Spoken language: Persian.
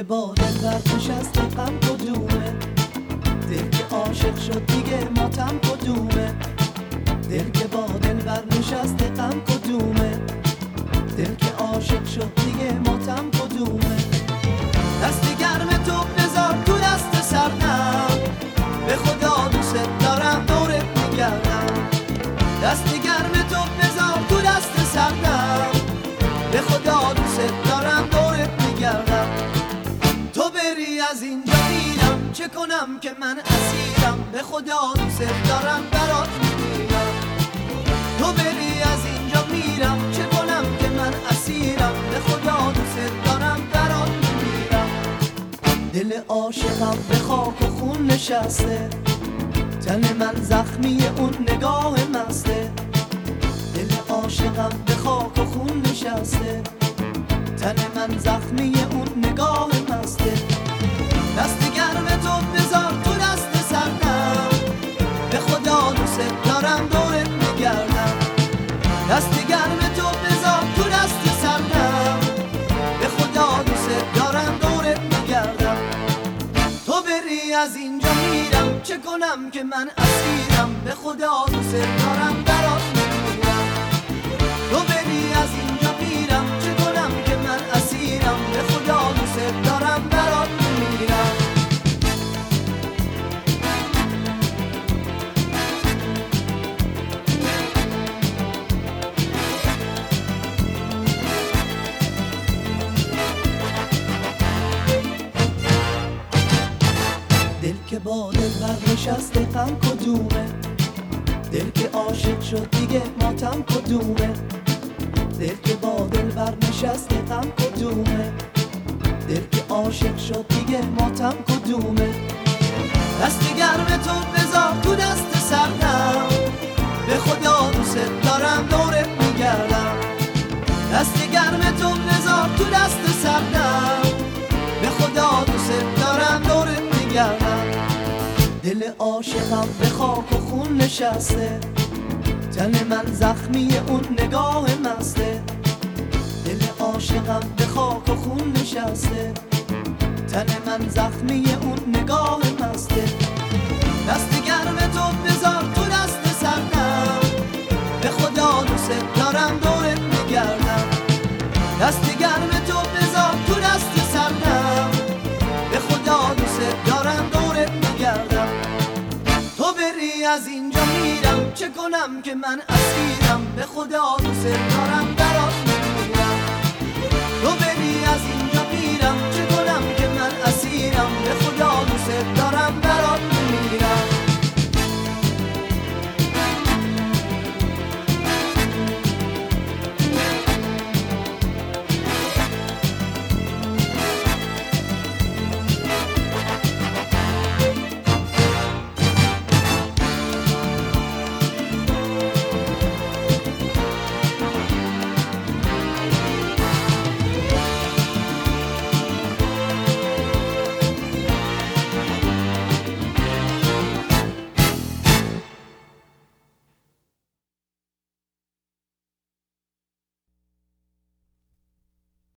که با دلبر نشسته غم کدومه؟ دل که عاشق شد دیگه ماتم کدومه؟ دل که با دلبر نشسته غم کدومه؟ دل که عاشق شد دیگه ماتم کدومه؟ دست گرم تو بذار تو دست سردم، به خدا دوست دارم دورت میگردم. دست گرم تو بذار تو دست سردم، به خدا دوست دارم دورت میگردم. تو بری از اینجا میرم، چه کنم که من اسیرم، به خدا دوست دارم برات میمیرم. تو بری از اینجا میرم، چه کنم که من اسیرم، به خدا دوست دارم برات میمیرم. دل عاشقم به خاک و خون نشسته، تن من زخمی اون نگاه مسته. دل عاشقم به خاک و خون نشسته، تن من زخمی اون نگاه مسته. دست گرم تو بذار تو دست سردم، به خدا دوست دارم دورت میگردم. دست گرم تو بذار تو دست سردم، به خدا دوست دارم دورت میگردم. تو بری از اینجا میرم، چه کنم که من اسیرم، به خدا دوست دارم برات میمیرم. تو بری از اینجا میرم، چه کنم که من اسیرم، به خدا دوست دارم برات میمیرم. دل که با دلبر نشسته غم کدومه؟ دل که عاشق شد دیگه ماتم کدومه؟ دل که با دلبر نشسته غم کدومه؟ دل که عاشق شد دیگه ماتم کدومه؟ دست گرم تو بذار تو دست سردم، به خدا دوست دارم دورت میگردم. دست گرم تو بذار تو دست سردم، به خدا دوست دارم دورت میگردم. دل عاشقم به خاک و خون نشسته، تن من زخمی اون نگاه مسته. دل عاشقم به خاک و خون نشسته، تن من زخمی اون نگاه مسته. دست گرم تو بذار تو دست سردم، به خدا دوست دارم دورت میگردم. دست گرم تو بذار تو دست سردم، به خدا دوست دارم دورت میگردم. تو بری از اینجا میرم، چه کنم که من اسیرم، به خدا دوست دارم برات میمیرم. تو بری از